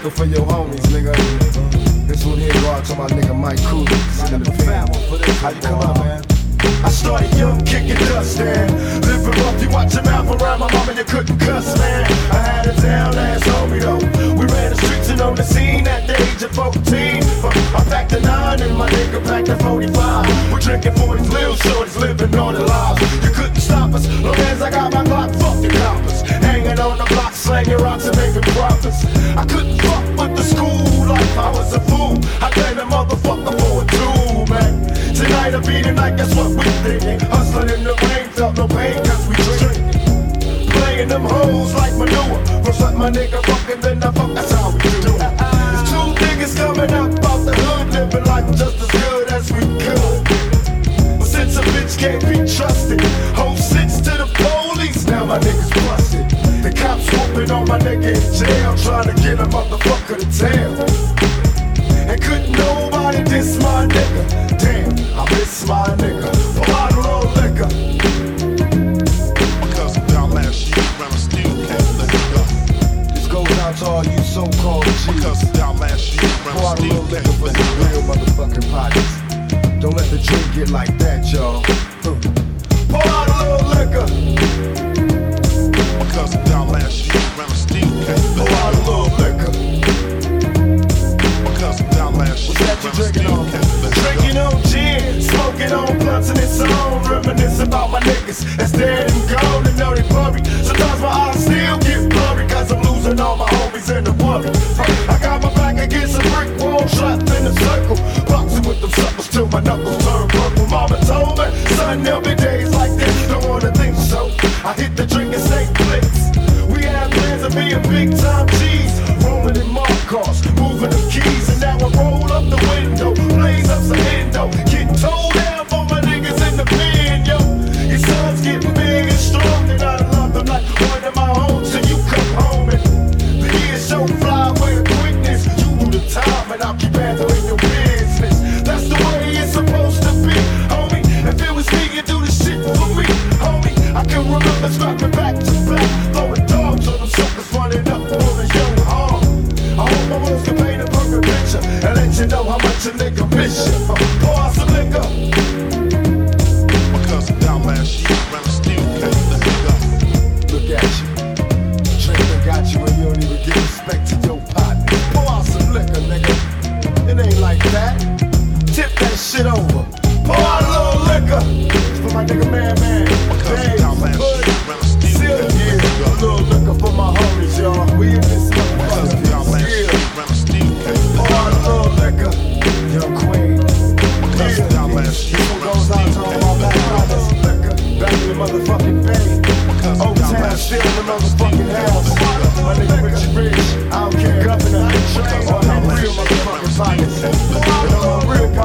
liquor for your homies, nigga. This one here go out to my nigga Mike Cooley. Sitting in the pen. How you come out, man? I started young, kicking dust, man. Living rough, you watch your mouth around my mama, you couldn't cuss, man. I had a down ass homie, though. We ran the streets and on the scene at the age of 14. I packed a 9 and my nigga packed a 45. We're drinking 40s, little shorties, living on the lives. You couldn't stop us, long as I got my Glock, fuck the coppers. Hanging on the block, slanging rocks and making profits. I couldn't fuck with the school life, I was a fool. I blame a motherfucker for a tool, man. Tonight I be the night, that's what we thinking. Hustling in the rain, felt no pain cause we drinking. Playing them hoes like manure. First let my nigga fucking, then I fuck, that's how we do it. There's two niggas coming up out the hood, living life just as good as we could. But since a bitch can't be trusted, whole sits to the police, now my niggas busted. The cops whooping on my nigga in jail, trying to get a motherfucker to tell. And couldn't nobody diss my nigga. Damn, I miss my nigga. Pour out a little liquor. Because of that last year, and I still can't let it go. This goes out to all you so-called G's. Because of that last year, and Pour I out a little still liquor can't for let some it real motherfucking pockets. Don't let the drink get like that, y'all. Pour out a little liquor. Because of that last year, and I still can't let it go. Pour out a little liquor. Because of that last year, What's that you drinking on? Drinking on gin, smoking on blunts and it's on. Reminisce about my niggas that's dead and gone and know they buried. Sometimes my eyes still get blurry cause I'm losing all my homies in the worry. I got my back against a brick wall, trapped in a circle. Boxing with them suckers till my knuckles turn purple. Mama told me, son, there'll be days like this. Don't wanna think so. I hit the drink and say blitz. We had plans of being big time G's. Rolling in mark cars, moving the keys. And now I roll up the window, blaze up some endo. Get told down for my niggas in the pen, yo. Your son's getting big and strong, and I love them like one of my own. So you come home and the years so fly with quickness. You do the time and I'll keep handling your business. That's the way it's supposed to be, homie. If it was me, you'd do the shit for me, homie. I can remember scrapping back to back, throwing dogs on them suckers running up on the young arm. I hope my words can paint a perfect picture and let you know how much a nigga miss you. Pour out some liquor. Because of that last year, and I still can't let it go. Look at you. Drink done got you and you don't even give respect to your partner. Pour out some liquor, nigga. It ain't like that. Tip that shit over. Pour out a little liquor. It's for my nigga Man. Because of that last year, and I still can't let it A go. little liquor for my homies, y'all. We in this Because of that last year, motherfucker. and I still can't Pour let out it a little liquor. Young Queen. Because of that last year, This one and I goes out to still all can't my let black it go. brothers. Back in the motherfucking bay. Old town still in the motherfucking house. My nigga Richie Rich, I don't care, governor. All them real motherfucking pockets. And all real